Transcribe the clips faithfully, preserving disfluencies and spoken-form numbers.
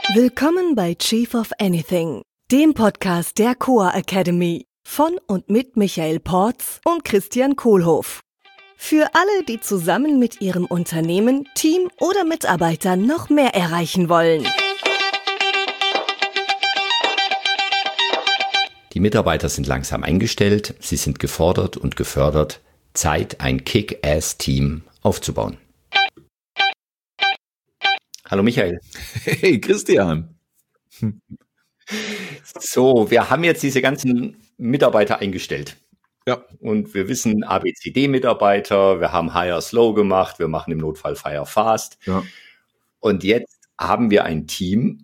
Willkommen bei Chief of Anything, dem Podcast der Coa Academy von und mit Michael Porz und Christian Kohlhoff. Für alle, die zusammen mit ihrem Unternehmen, Team oder Mitarbeitern noch mehr erreichen wollen. Die Mitarbeiter sind langsam eingestellt, sie sind gefordert und gefördert. Zeit, ein Kick-Ass-Team aufzubauen. Hallo Michael. Hey Christian. So, wir haben jetzt diese ganzen Mitarbeiter eingestellt. Ja. Und wir wissen A B C D-Mitarbeiter, wir haben Hire Slow gemacht, wir machen im Notfall Fire Fast. Ja. Und jetzt haben wir ein Team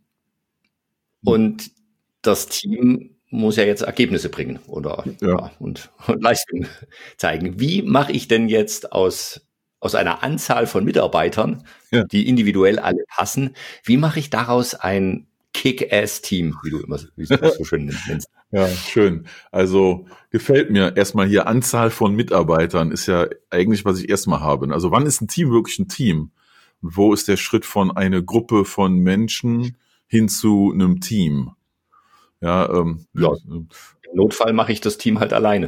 und das Team muss ja jetzt Ergebnisse bringen oder Ja. ja, und, und Leistung zeigen. Wie mache ich denn jetzt aus, aus einer Anzahl von Mitarbeitern, Ja. die individuell alle passen, wie mache ich daraus ein Kick-Ass-Team, wie du immer wie du es so schön nennst? Ja, schön. Also gefällt mir erstmal hier Anzahl von Mitarbeitern ist ja eigentlich, was ich erstmal habe. Also wann ist ein Team wirklich ein Team? Und wo ist der Schritt von einer Gruppe von Menschen hin zu einem Team? Ja, ähm, Ja. Im Notfall mache ich das Team halt alleine.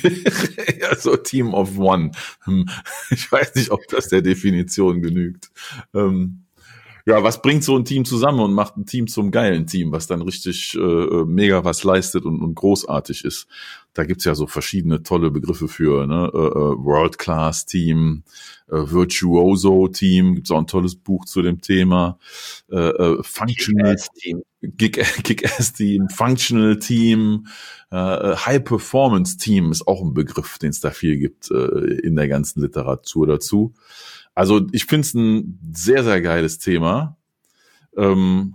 ja, so Team of One. Hm, Ich weiß nicht, ob das der Definition genügt. Ähm, ja, was bringt so ein Team zusammen und macht ein Team zum geilen Team, was dann richtig äh, mega was leistet und, und großartig ist? Da gibt's ja so verschiedene tolle Begriffe für, ne? Äh, äh, World-Class-Team, äh, Virtuoso-Team, gibt's auch ein tolles Buch zu dem Thema. Äh, äh, Functional Kick-Ass-Team. Kick- Kick-Ass-Team, Functional-Team, äh, High-Performance-Team ist auch ein Begriff, den es da viel gibt äh, in der ganzen Literatur dazu. Also ich finde es ein sehr, sehr geiles Thema. Ähm,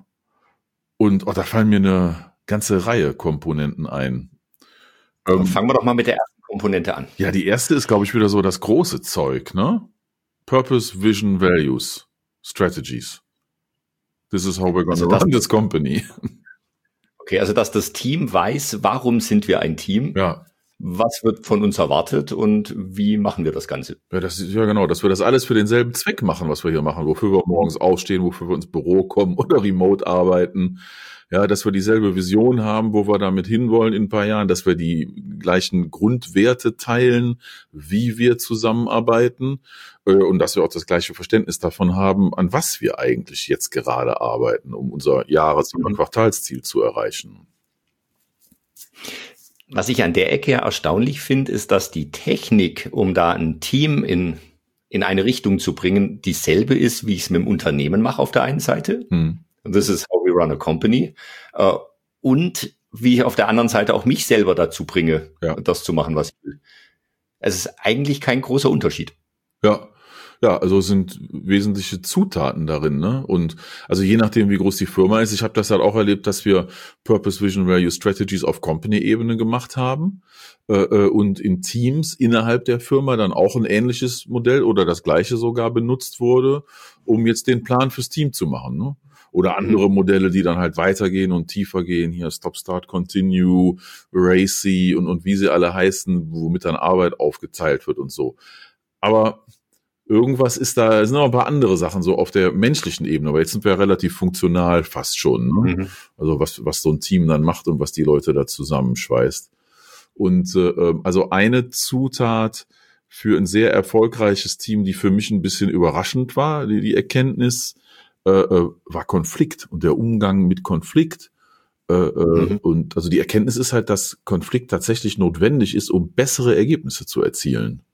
und oh, da fallen mir eine ganze Reihe Komponenten ein. Ähm, Fangen wir doch mal mit der ersten Komponente an. Ja, die erste ist, glaube ich, wieder so das große Zeug, ne? Purpose, Vision, Values, Strategies. This is how we're gonna Also das- run this company. Okay, also dass das Team weiß, warum sind wir ein Team, Ja. was wird von uns erwartet und wie machen wir das Ganze. Ja, das ist ja genau, dass wir das alles für denselben Zweck machen, was wir hier machen, wofür wir morgens aufstehen, wofür wir ins Büro kommen oder remote arbeiten. Ja, dass wir dieselbe Vision haben, wo wir damit hinwollen in ein paar Jahren, dass wir die gleichen Grundwerte teilen, wie wir zusammenarbeiten äh, und dass wir auch das gleiche Verständnis davon haben, an was wir eigentlich jetzt gerade arbeiten, um unser Jahres- oder Mhm. Quartalsziel zu erreichen. Was ich an der Ecke ja erstaunlich finde, ist, dass die Technik, um da ein Team in, in eine Richtung zu bringen, dieselbe ist, wie ich es mit dem Unternehmen mache auf der einen Seite. Hm. This is how we run a company. Äh, und wie ich auf der anderen Seite auch mich selber dazu bringe, Ja. das zu machen, was ich will. Es ist eigentlich kein großer Unterschied. Ja, ja, also es sind wesentliche Zutaten darin, ne? Und also je nachdem, wie groß die Firma ist, ich habe das halt auch erlebt, dass wir Purpose, Vision, Value, Strategies auf Company-Ebene gemacht haben äh, äh, und in Teams innerhalb der Firma dann auch ein ähnliches Modell oder das gleiche sogar benutzt wurde, um jetzt den Plan fürs Team zu machen, ne? Oder andere Modelle, die dann halt weitergehen und tiefer gehen, hier Stop, Start, Continue, Racy und, und wie sie alle heißen, womit dann Arbeit aufgeteilt wird und so. Aber irgendwas ist da, es sind noch ein paar andere Sachen so auf der menschlichen Ebene, aber jetzt sind wir relativ funktional fast schon, ne? Mhm. Also was, was so ein Team dann macht und was die Leute da zusammenschweißt. Und äh, also eine Zutat für ein sehr erfolgreiches Team, die für mich ein bisschen überraschend war, die, die Erkenntnis, äh, äh, war Konflikt und der Umgang mit Konflikt. Äh, äh, Mhm. Und also die Erkenntnis ist halt, dass Konflikt tatsächlich notwendig ist, um bessere Ergebnisse zu erzielen.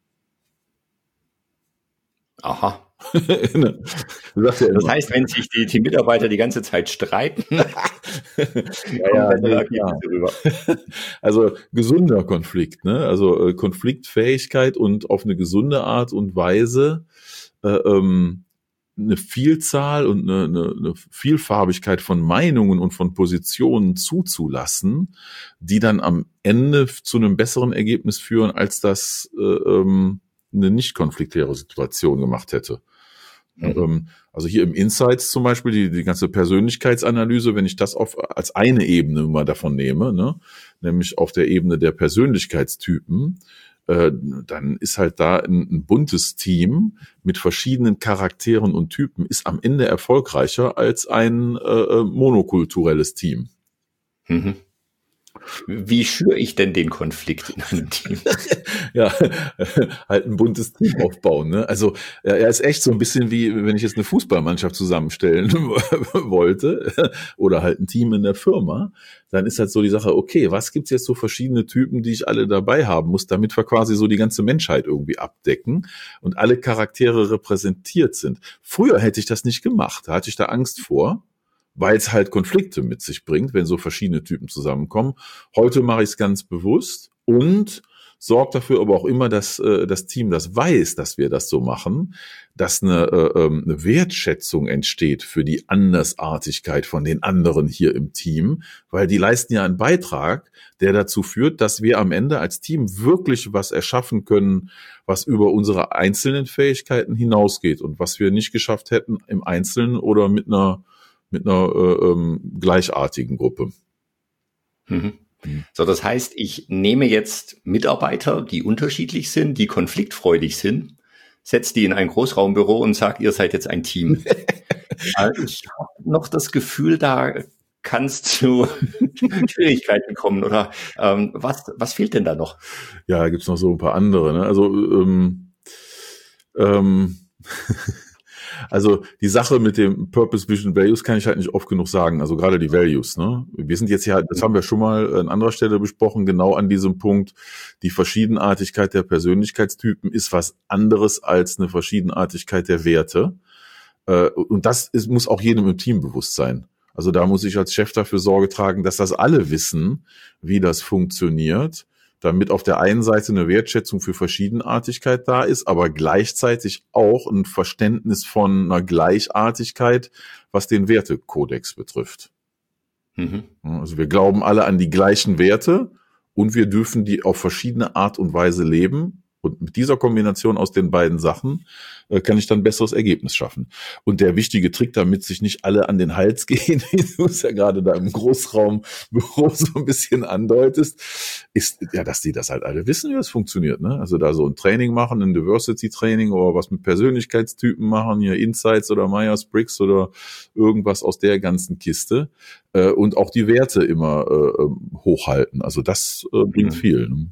Aha. Ne? Du sagst ja Das immer. heißt, wenn sich die, die Mitarbeiter die ganze Zeit streiten, Ja, ja, kommen bessere nee, Ergebnisse rüber. Also gesunder Konflikt, ne? Also äh, Konfliktfähigkeit und auf eine gesunde Art und Weise äh, ähm, eine Vielzahl und eine, eine, eine Vielfarbigkeit von Meinungen und von Positionen zuzulassen, die dann am Ende zu einem besseren Ergebnis führen, als das äh, ähm, eine nicht konfliktäre Situation gemacht hätte. Mhm. Ähm, Also hier im Insights zum Beispiel, die, die ganze Persönlichkeitsanalyse, wenn ich das auf, als eine Ebene mal davon nehme, ne, nämlich auf der Ebene der Persönlichkeitstypen, äh, dann ist halt da ein, ein buntes Team mit verschiedenen Charakteren und Typen, ist am Ende erfolgreicher als ein äh, monokulturelles Team. Mhm. Wie schüre ich denn den Konflikt in einem Team? Ja, halt ein buntes Team aufbauen. Ne? Also er ist echt so ein bisschen wie, wenn ich jetzt eine Fußballmannschaft zusammenstellen wollte oder halt ein Team in der Firma, dann ist halt so die Sache, okay, was gibt's jetzt so verschiedene Typen, die ich alle dabei haben muss, damit wir quasi so die ganze Menschheit irgendwie abdecken und alle Charaktere repräsentiert sind. Früher hätte ich das nicht gemacht, da hatte ich da Angst vor, weil es halt Konflikte mit sich bringt, wenn so verschiedene Typen zusammenkommen. Heute mache ich es ganz bewusst und sorge dafür aber auch immer, dass äh, das Team das weiß, dass wir das so machen, dass eine, äh, eine Wertschätzung entsteht für die Andersartigkeit von den anderen hier im Team, weil die leisten ja einen Beitrag, der dazu führt, dass wir am Ende als Team wirklich was erschaffen können, was über unsere einzelnen Fähigkeiten hinausgeht und was wir nicht geschafft hätten im Einzelnen oder mit einer mit einer äh, ähm, gleichartigen Gruppe. Mhm. So, das heißt, ich nehme jetzt Mitarbeiter, die unterschiedlich sind, die konfliktfreudig sind, setze die in ein Großraumbüro und sage, ihr seid jetzt ein Team. Also ich habe noch das Gefühl, da kann es zu Schwierigkeiten kommen. Oder ähm, was, was fehlt denn da noch? Ja, da gibt's noch so ein paar andere. Ne? Also ähm, ähm, Also die Sache mit dem Purpose, Vision, Values kann ich halt nicht oft genug sagen. Also gerade die Values. Ne? Wir sind jetzt ja, das haben wir schon mal an anderer Stelle besprochen, genau an diesem Punkt. Die Verschiedenartigkeit der Persönlichkeitstypen ist was anderes als eine Verschiedenartigkeit der Werte. Und das ist, muss auch jedem im Team bewusst sein. Also da muss ich als Chef dafür Sorge tragen, dass das alle wissen, wie das funktioniert, damit auf der einen Seite eine Wertschätzung für Verschiedenartigkeit da ist, aber gleichzeitig auch ein Verständnis von einer Gleichartigkeit, was den Wertekodex betrifft. Mhm. Also wir glauben alle an die gleichen Werte und wir dürfen die auf verschiedene Art und Weise leben. Und mit dieser Kombination aus den beiden Sachen äh, kann ich dann ein besseres Ergebnis schaffen. Und der wichtige Trick, damit sich nicht alle an den Hals gehen, wie du es ja gerade da im Großraumbüro so ein bisschen andeutest, ist ja, dass die das halt alle wissen, wie das funktioniert. Ne? Also da so ein Training machen, ein Diversity-Training oder was mit Persönlichkeitstypen machen, hier Insights oder Myers-Briggs oder irgendwas aus der ganzen Kiste. Äh, und auch die Werte immer äh, hochhalten. Also das äh, bringt mhm. viel. Ne?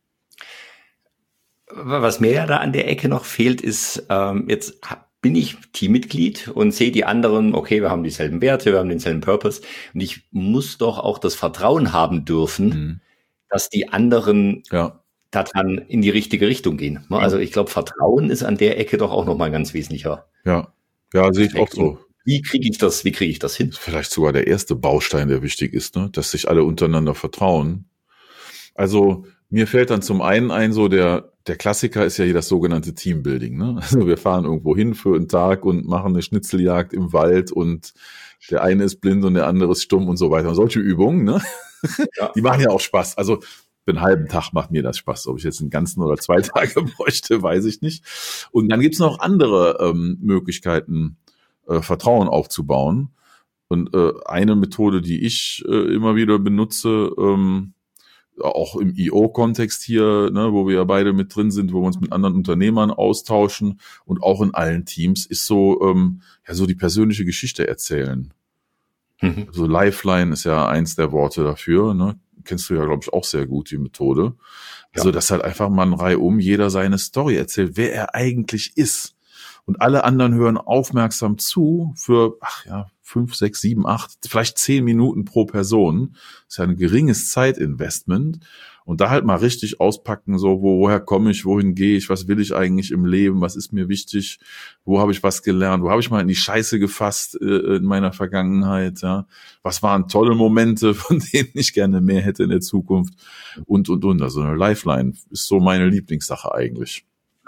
Was mir ja da an der Ecke noch fehlt, ist, ähm, jetzt bin ich Teammitglied und sehe die anderen, okay, wir haben dieselben Werte, wir haben denselben Purpose und ich muss doch auch das Vertrauen haben dürfen, mhm. dass die anderen ja. daran in die richtige Richtung gehen. Also ich glaube, Vertrauen ist an der Ecke doch auch nochmal ein ganz wesentlicher. Ja, ja, sehe ich auch so. Wie kriege ich das, wie kriege ich das hin? Vielleicht sogar der erste Baustein, der wichtig ist, ne? Dass sich alle untereinander vertrauen. Also mir fällt dann zum einen ein, so der Der Klassiker ist ja hier das sogenannte Teambuilding. Ne? Also wir fahren irgendwo hin für einen Tag und machen eine Schnitzeljagd im Wald und der eine ist blind und der andere ist stumm und so weiter. Und solche Übungen, ne? Ja. Die machen ja auch Spaß. Also für einen halben Tag macht mir das Spaß. Ob ich jetzt einen ganzen oder zwei Tage bräuchte, weiß ich nicht. Und dann gibt's noch andere ähm, Möglichkeiten, äh, Vertrauen aufzubauen. Und äh, eine Methode, die ich äh, immer wieder benutze, ähm, auch im I O-Kontext hier, ne, wo wir ja beide mit drin sind, wo wir uns mit anderen Unternehmern austauschen und auch in allen Teams, ist so ähm, ja so die persönliche Geschichte erzählen. Mhm. So Lifeline ist ja eins der Worte dafür, ne? Kennst du ja, glaube ich, auch sehr gut, die Methode. Also, ja. Dass halt einfach mal ein Reihum jeder seine Story erzählt, wer er eigentlich ist. Und alle anderen hören aufmerksam zu für, ach ja, fünf, sechs, sieben, acht, vielleicht zehn Minuten pro Person. Das ist ja ein geringes Zeitinvestment. Und da halt mal richtig auspacken, so, wo, woher komme ich, wohin gehe ich, was will ich eigentlich im Leben, was ist mir wichtig, wo habe ich was gelernt, wo habe ich mal in die Scheiße gefasst äh, in meiner Vergangenheit, ja, was waren tolle Momente, von denen ich gerne mehr hätte in der Zukunft und, und, und. Also eine Lifeline ist so meine Lieblingssache eigentlich.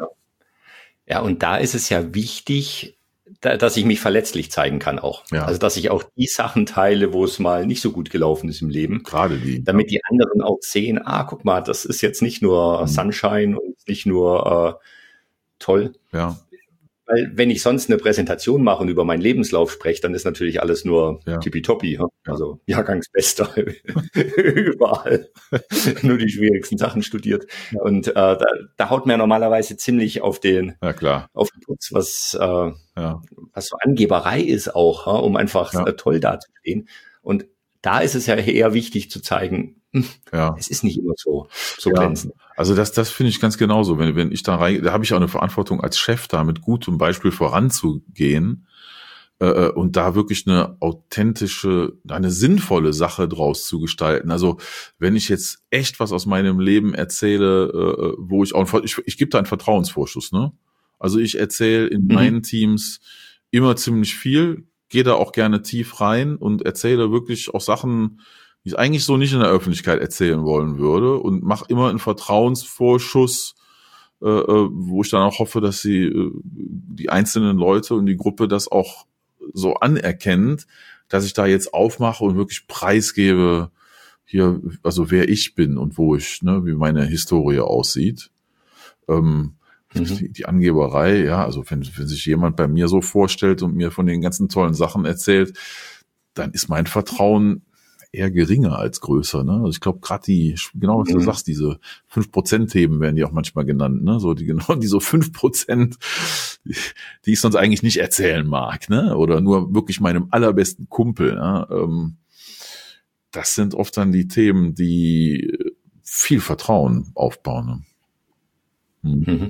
Ja, und da ist es ja wichtig, da, dass ich mich verletzlich zeigen kann auch. Ja. Also, dass ich auch die Sachen teile, wo es mal nicht so gut gelaufen ist im Leben. Gerade die. Damit ja. die anderen auch sehen, ah, guck mal, das ist jetzt nicht nur mhm. Sunshine und nicht nur äh, toll. Ja. Weil wenn ich sonst eine Präsentation mache und über meinen Lebenslauf spreche, dann ist natürlich alles nur Ja. tippitoppi. Ja? Also Jahrgangsbester überall. Nur die schwierigsten Sachen studiert. Ja. Und äh, da, da haut man normalerweise ziemlich auf den, Ja, klar. auf den Putz, was, äh, Ja. was so Angeberei ist auch, ja? Um einfach Ja. äh, toll dazustehen. Und da ist es ja eher wichtig zu zeigen, Ja. es ist nicht immer so, so Ja. glänzend. Also das, das finde ich ganz genauso. Wenn, wenn ich da rein, da habe ich auch eine Verantwortung als Chef, da mit gutem Beispiel voranzugehen äh, und da wirklich eine authentische, eine sinnvolle Sache draus zu gestalten. Also wenn ich jetzt echt was aus meinem Leben erzähle, äh, wo ich auch, ich, ich gebe da einen Vertrauensvorschuss, ne? Also ich erzähle in Mhm. meinen Teams immer ziemlich viel, gehe da auch gerne tief rein und erzähle wirklich auch Sachen, die ich eigentlich so nicht in der Öffentlichkeit erzählen wollen würde und mache immer einen Vertrauensvorschuss, äh, wo ich dann auch hoffe, dass sie äh, die einzelnen Leute und die Gruppe das auch so anerkennt, dass ich da jetzt aufmache und wirklich preisgebe, hier, also wer ich bin und wo ich, ne, wie meine Historie aussieht. Ähm, Mhm. die, die Angeberei, ja, also wenn, wenn sich jemand bei mir so vorstellt und mir von den ganzen tollen Sachen erzählt, dann ist mein Vertrauen eher geringer als größer, ne? Also ich glaube gerade die, genau was du Mhm. sagst, diese fünf Prozent Themen werden die auch manchmal genannt, ne? So die genau die so fünf Prozent, die ich sonst eigentlich nicht erzählen mag, ne? Oder nur wirklich meinem allerbesten Kumpel, ne? Ähm, das sind oft dann die Themen, die viel Vertrauen aufbauen. Ne? Hm. Mhm.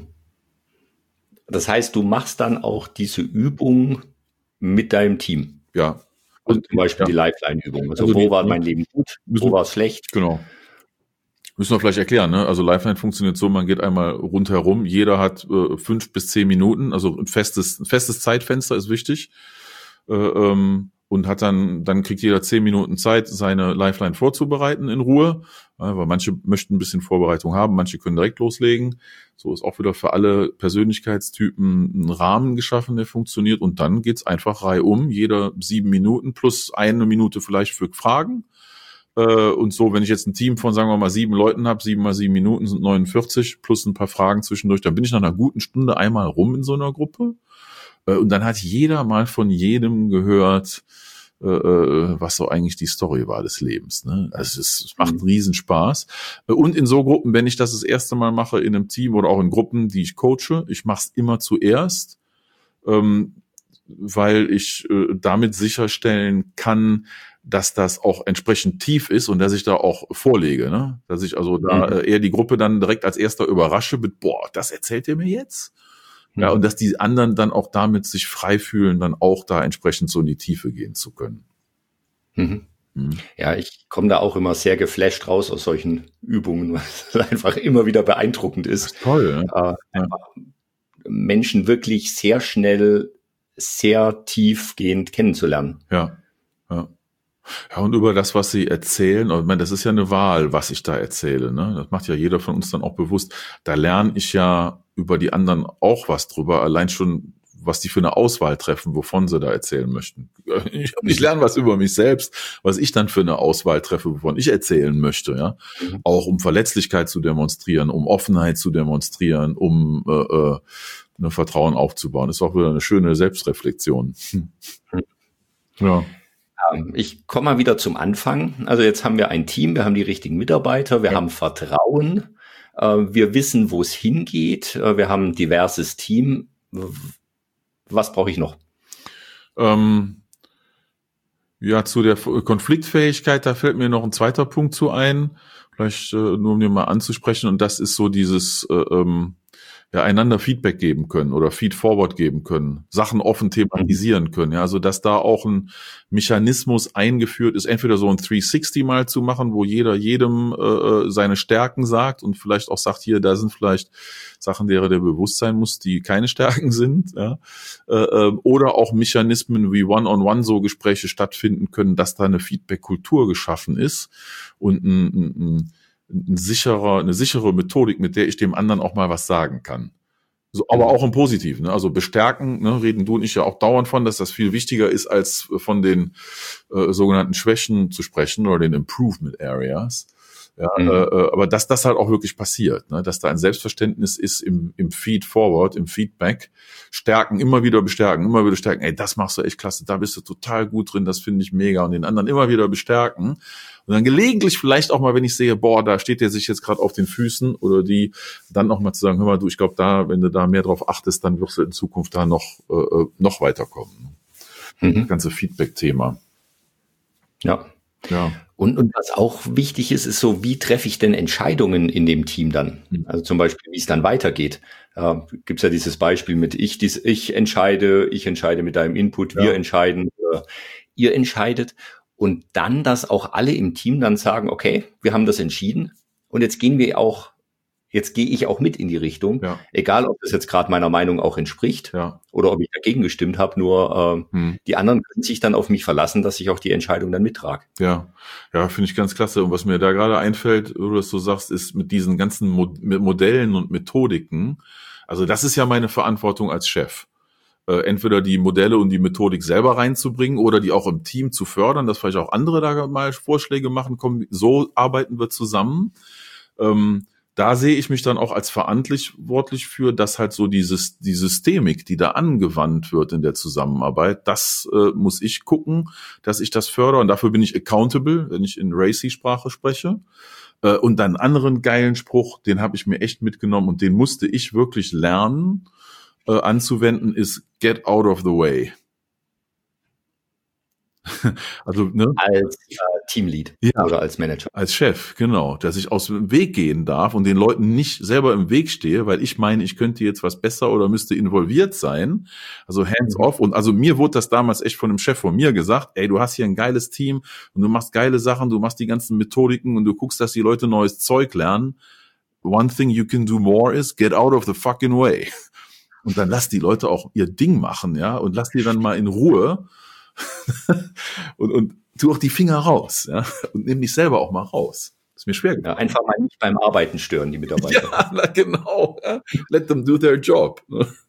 Das heißt, du machst dann auch diese Übung mit deinem Team. Ja. Also zum Beispiel ja. die Lifeline-Übung. Also, Also wo die- war mein Leben gut, müssen- wo war es schlecht? Genau. Müssen wir vielleicht erklären, ne? Also Lifeline funktioniert so, man geht einmal rundherum, jeder hat äh, fünf bis zehn Minuten, also ein festes, ein festes Zeitfenster ist wichtig. Äh, ähm, und hat dann, dann kriegt jeder zehn Minuten Zeit, seine Lifeline vorzubereiten in Ruhe. Ja, weil manche möchten ein bisschen Vorbereitung haben, manche können direkt loslegen. So ist auch wieder für alle Persönlichkeitstypen ein Rahmen geschaffen, der funktioniert. Und dann geht's einfach reihum, jeder sieben Minuten plus eine Minute vielleicht für Fragen. Und so, wenn ich jetzt ein Team von, sagen wir mal, sieben Leuten habe, sieben mal sieben Minuten sind neunundvierzig, plus ein paar Fragen zwischendurch, dann bin ich nach einer guten Stunde einmal rum in so einer Gruppe. Und dann hat jeder mal von jedem gehört, was so eigentlich die Story war des Lebens. Ne? Also es, es macht einen Riesenspaß. Und in so Gruppen, wenn ich das das erste Mal mache in einem Team oder auch in Gruppen, die ich coache, ich mache es immer zuerst, ähm, weil ich äh, damit sicherstellen kann, dass das auch entsprechend tief ist und dass ich da auch vorlege, ne? Dass ich also da äh, eher die Gruppe dann direkt als erster überrasche mit, boah, das erzählt ihr mir jetzt? Mhm. Ja, und dass die anderen dann auch damit sich frei fühlen, dann auch da entsprechend so in die Tiefe gehen zu können. Mhm. Mhm. Ja, ich komme da auch immer sehr geflasht raus aus solchen Übungen, weil es einfach immer wieder beeindruckend ist. Das ist toll, äh, ja. Einfach Menschen wirklich sehr schnell, sehr tiefgehend kennenzulernen. Ja, ja. Ja, und über das, was sie erzählen, und ich meine, das ist ja eine Wahl, was ich da erzähle, ne? Das macht ja jeder von uns dann auch bewusst. Da lerne ich ja über die anderen auch was drüber, allein schon, was die für eine Auswahl treffen, wovon sie da erzählen möchten. Ich, ich lerne was über mich selbst, was ich dann für eine Auswahl treffe, wovon ich erzählen möchte, ja. Mhm. Auch um Verletzlichkeit zu demonstrieren, um Offenheit zu demonstrieren, um äh, äh, ein Vertrauen aufzubauen. Ist auch wieder eine schöne Selbstreflexion. Hm. Ja. Ich komme mal wieder zum Anfang. Also jetzt haben wir ein Team, wir haben die richtigen Mitarbeiter, wir ja. haben Vertrauen, wir wissen, wo es hingeht, wir haben ein diverses Team. Was brauche ich noch? Ähm, ja, zu der Konfliktfähigkeit, da fällt mir noch ein zweiter Punkt zu ein, vielleicht äh, nur um den mal anzusprechen, und das ist so dieses äh, ähm, ja, einander Feedback geben können oder Feed-Forward geben können, Sachen offen thematisieren können. Ja, also dass da auch ein Mechanismus eingeführt ist, entweder so ein dreihundertsechzig mal zu machen, wo jeder jedem äh, seine Stärken sagt und vielleicht auch sagt, hier, da sind vielleicht Sachen, derer der bewusst sein muss, die keine Stärken sind. Ja, äh, oder auch Mechanismen wie One-on-One so Gespräche stattfinden können, dass da eine Feedback-Kultur geschaffen ist und ein, ein ein sicherer, eine sichere Methodik, mit der ich dem anderen auch mal was sagen kann. So, aber auch im Positiven, ne? Also bestärken, ne? Reden du und ich ja auch dauernd von, dass das viel wichtiger ist, als von den äh, sogenannten Schwächen zu sprechen oder den Improvement Areas. Ja, mhm. äh, aber dass das halt auch wirklich passiert, ne? Dass da ein Selbstverständnis ist im, im Feed Forward, im Feedback, stärken, immer wieder bestärken, immer wieder stärken, ey, das machst du echt klasse, da bist du total gut drin, das finde ich mega, und den anderen immer wieder bestärken und dann gelegentlich vielleicht auch mal, wenn ich sehe, boah, da steht der sich jetzt gerade auf den Füßen oder die, dann noch mal zu sagen, hör mal, du, ich glaube da, wenn du da mehr drauf achtest, dann wirst du in Zukunft da noch äh, noch weiterkommen. Mhm. Das ganze Feedback-Thema. Ja. Ja. Und, und was auch wichtig ist, ist so, wie treffe ich denn Entscheidungen in dem Team dann? Also zum Beispiel, wie es dann weitergeht. Äh, Gibt es ja dieses Beispiel mit ich, dies, ich entscheide, ich entscheide mit deinem Input, wir Ja. entscheiden, äh, ihr entscheidet. Und dann, dass auch alle im Team dann sagen, okay, wir haben das entschieden und jetzt gehen wir auch, jetzt gehe ich auch mit in die Richtung, Ja. egal ob das jetzt gerade meiner Meinung auch entspricht Ja. oder ob ich dagegen gestimmt habe, nur äh, Hm. die anderen können sich dann auf mich verlassen, dass ich auch die Entscheidung dann mittrage. Ja, ja, finde ich ganz klasse. Und was mir da gerade einfällt, wo du das so sagst, ist mit diesen ganzen Mo- mit Modellen und Methodiken. Also das ist ja meine Verantwortung als Chef. Äh, entweder die Modelle und die Methodik selber reinzubringen oder die auch im Team zu fördern, dass vielleicht auch andere da mal Vorschläge machen, komm, so arbeiten wir zusammen. Ähm, Da sehe ich mich dann auch als verantwortlich für, dass halt so dieses, die Systemik, die da angewandt wird in der Zusammenarbeit, das äh, muss ich gucken, dass ich das fördere, und dafür bin ich accountable, wenn ich in Racy-Sprache spreche. Äh, und dann einen anderen geilen Spruch, den habe ich mir echt mitgenommen und den musste ich wirklich lernen äh, anzuwenden, ist get out of the way. Also, ne? Als äh, Teamlead Ja. oder als Manager. Als Chef, genau, dass ich aus dem Weg gehen darf und den Leuten nicht selber im Weg stehe, weil ich meine, ich könnte jetzt was besser oder müsste involviert sein. Also hands off. Und also mir wurde das damals echt von einem Chef von mir gesagt, ey, du hast hier ein geiles Team und du machst geile Sachen, du machst die ganzen Methodiken und du guckst, dass die Leute neues Zeug lernen. One thing you can do more is get out of the fucking way. Und dann lass die Leute auch ihr Ding machen, ja, und lass die dann mal in Ruhe. und, und tu auch die Finger raus, ja, und nimm dich selber auch mal raus. Ist mir schwer Ja, einfach mal nicht beim Arbeiten stören, die Mitarbeiter. Ja, na genau. Ja. Let them do their job.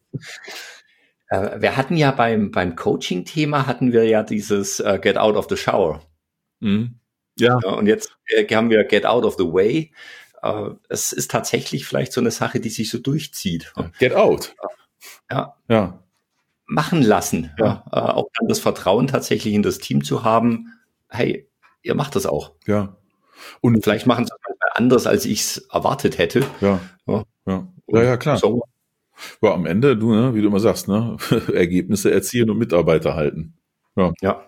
Äh, wir hatten ja beim, beim Coaching-Thema hatten wir ja dieses äh, Get out of the shower. Mhm. Ja. Ja, und jetzt äh, haben wir Get out of the way. Äh, es ist tatsächlich vielleicht so eine Sache, die sich so durchzieht. Get out. Ja. Ja. Machen lassen. Ja. Ja. Äh, auch dann das Vertrauen tatsächlich in das Team zu haben. Hey, ihr macht das auch. Ja. Und Vielleicht machen sie es anders, als ich es erwartet hätte. Ja. Ja, Ja, ja, ja klar. So. Ja, am Ende, du, ne, wie du immer sagst, ne, Ergebnisse erzielen und Mitarbeiter halten. Ja. Ja.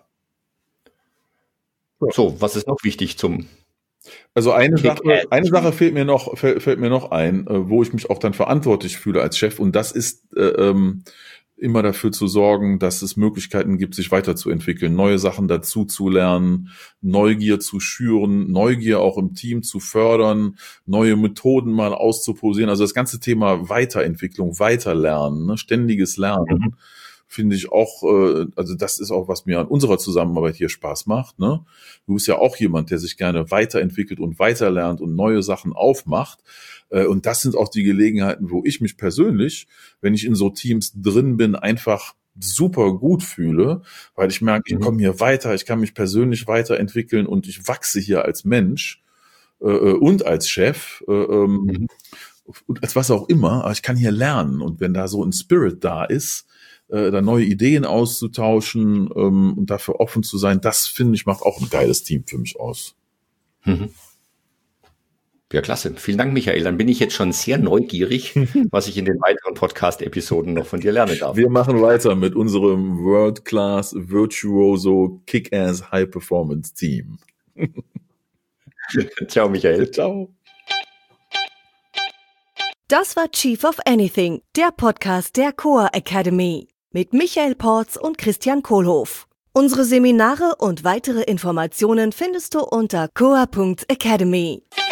So, was ist noch wichtig zum Also eine Sache, Kick-Ass. eine Sache fällt mir noch, fällt, fällt mir noch ein, äh, wo ich mich auch dann verantwortlich fühle als Chef, und das ist äh, ähm, immer dafür zu sorgen, dass es Möglichkeiten gibt, sich weiterzuentwickeln, neue Sachen dazu zu lernen, Neugier zu schüren, Neugier auch im Team zu fördern, neue Methoden mal auszuprobieren. Also das ganze Thema Weiterentwicklung, Weiterlernen, ne, ständiges Lernen. Mhm. Finde ich auch, äh, also das ist auch, was mir an unserer Zusammenarbeit hier Spaß macht. Ne? Du bist ja auch jemand, der sich gerne weiterentwickelt und weiterlernt und neue Sachen aufmacht. Äh, und das sind auch die Gelegenheiten, wo ich mich persönlich, wenn ich in so Teams drin bin, einfach super gut fühle, weil ich merke, ich komme hier weiter, ich kann mich persönlich weiterentwickeln und ich wachse hier als Mensch äh, und als Chef äh, ähm, mhm. und als was auch immer, aber ich kann hier lernen. Und wenn da so ein Spirit da ist, da neue Ideen auszutauschen ähm, und dafür offen zu sein, das, finde ich, macht auch ein geiles Team für mich aus. Mhm. Ja, klasse. Vielen Dank, Michael. Dann bin ich jetzt schon sehr neugierig, was ich in den weiteren Podcast-Episoden noch von dir lernen darf. Wir machen weiter mit unserem World-Class Virtuoso Kick-Ass High-Performance-Team. Ciao, Michael. Ciao. Das war Chief of Anything, der Podcast der Coa Academy mit Michael Porz und Christian Kohlhoff. Unsere Seminare und weitere Informationen findest du unter coa punkt academy.